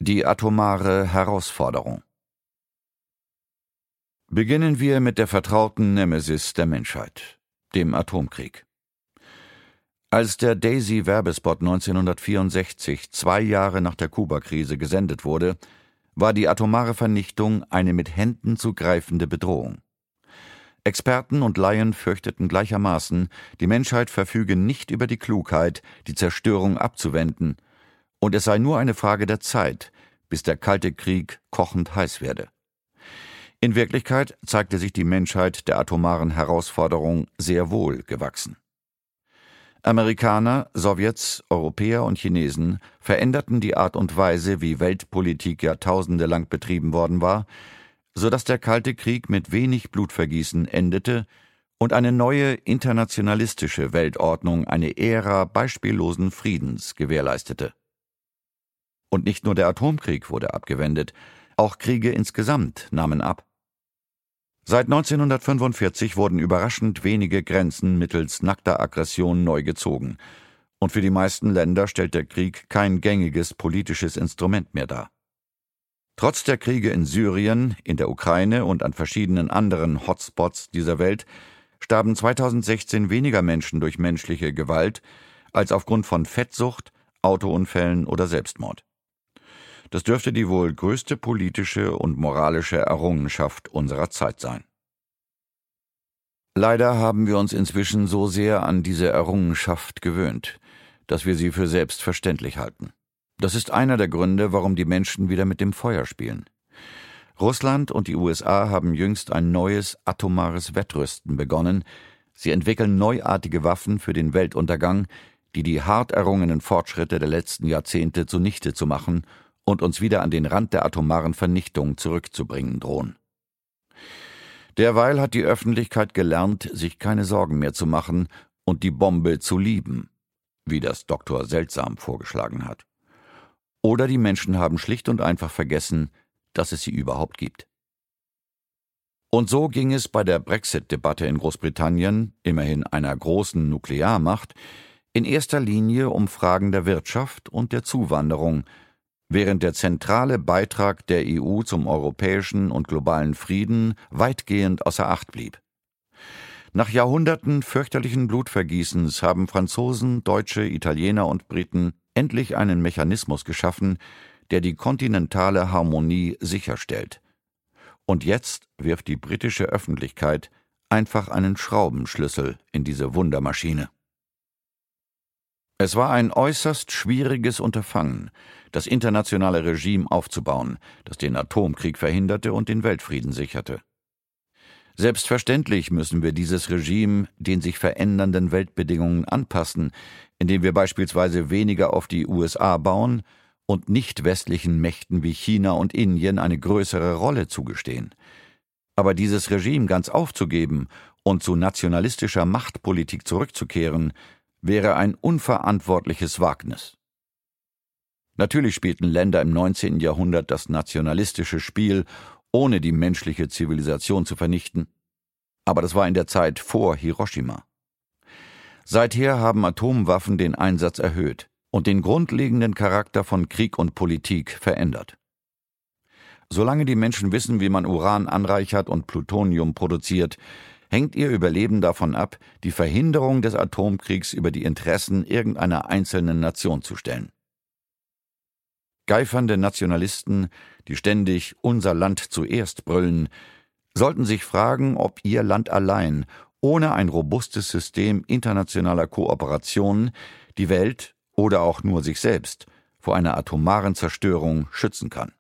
Die atomare Herausforderung. Beginnen wir mit der vertrauten Nemesis der Menschheit, dem Atomkrieg. Als der Daisy-Werbespot 1964, 2 Jahre nach der Kuba-Krise, gesendet wurde, war die atomare Vernichtung eine mit Händen zu greifende Bedrohung. Experten und Laien fürchteten gleichermaßen, die Menschheit verfüge nicht über die Klugheit, die Zerstörung abzuwenden, und es sei nur eine Frage der Zeit, bis der Kalte Krieg kochend heiß werde. In Wirklichkeit zeigte sich die Menschheit der atomaren Herausforderung sehr wohl gewachsen. Amerikaner, Sowjets, Europäer und Chinesen veränderten die Art und Weise, wie Weltpolitik jahrtausendelang betrieben worden war, sodass der Kalte Krieg mit wenig Blutvergießen endete und eine neue internationalistische Weltordnung eine Ära beispiellosen Friedens gewährleistete. Und nicht nur der Atomkrieg wurde abgewendet, auch Kriege insgesamt nahmen ab. Seit 1945 wurden überraschend wenige Grenzen mittels nackter Aggression neu gezogen, und für die meisten Länder stellt der Krieg kein gängiges politisches Instrument mehr dar. Trotz der Kriege in Syrien, in der Ukraine und an verschiedenen anderen Hotspots dieser Welt starben 2016 weniger Menschen durch menschliche Gewalt als aufgrund von Fettsucht, Autounfällen oder Selbstmord. Das dürfte die wohl größte politische und moralische Errungenschaft unserer Zeit sein. Leider haben wir uns inzwischen so sehr an diese Errungenschaft gewöhnt, dass wir sie für selbstverständlich halten. Das ist einer der Gründe, warum die Menschen wieder mit dem Feuer spielen. Russland und die USA haben jüngst ein neues atomares Wettrüsten begonnen. Sie entwickeln neuartige Waffen für den Weltuntergang, die die hart errungenen Fortschritte der letzten Jahrzehnte zunichte zu machen und uns wieder an den Rand der atomaren Vernichtung zurückzubringen drohen. Derweil hat die Öffentlichkeit gelernt, sich keine Sorgen mehr zu machen und die Bombe zu lieben, wie das Dr. Seltsam vorgeschlagen hat. Oder die Menschen haben schlicht und einfach vergessen, dass es sie überhaupt gibt. Und so ging es bei der Brexit-Debatte in Großbritannien, immerhin einer großen Nuklearmacht, in erster Linie um Fragen der Wirtschaft und der Zuwanderung, während der zentrale Beitrag der EU zum europäischen und globalen Frieden weitgehend außer Acht blieb. Nach Jahrhunderten fürchterlichen Blutvergießens haben Franzosen, Deutsche, Italiener und Briten endlich einen Mechanismus geschaffen, der die kontinentale Harmonie sicherstellt. Und jetzt wirft die britische Öffentlichkeit einfach einen Schraubenschlüssel in diese Wundermaschine. Es war ein äußerst schwieriges Unterfangen, das internationale Regime aufzubauen, das den Atomkrieg verhinderte und den Weltfrieden sicherte. Selbstverständlich müssen wir dieses Regime den sich verändernden Weltbedingungen anpassen, indem wir beispielsweise weniger auf die USA bauen und nicht westlichen Mächten wie China und Indien eine größere Rolle zugestehen. Aber dieses Regime ganz aufzugeben und zu nationalistischer Machtpolitik zurückzukehren, wäre ein unverantwortliches Wagnis. Natürlich spielten Länder im 19. Jahrhundert das nationalistische Spiel, ohne die menschliche Zivilisation zu vernichten. Aber das war in der Zeit vor Hiroshima. Seither haben Atomwaffen den Einsatz erhöht und den grundlegenden Charakter von Krieg und Politik verändert. Solange die Menschen wissen, wie man Uran anreichert und Plutonium produziert, hängt ihr Überleben davon ab, die Verhinderung des Atomkriegs über die Interessen irgendeiner einzelnen Nation zu stellen. Geifernde Nationalisten, die ständig »unser Land zuerst« brüllen, sollten sich fragen, ob ihr Land allein, ohne ein robustes System internationaler Kooperation, die Welt oder auch nur sich selbst vor einer atomaren Zerstörung schützen kann.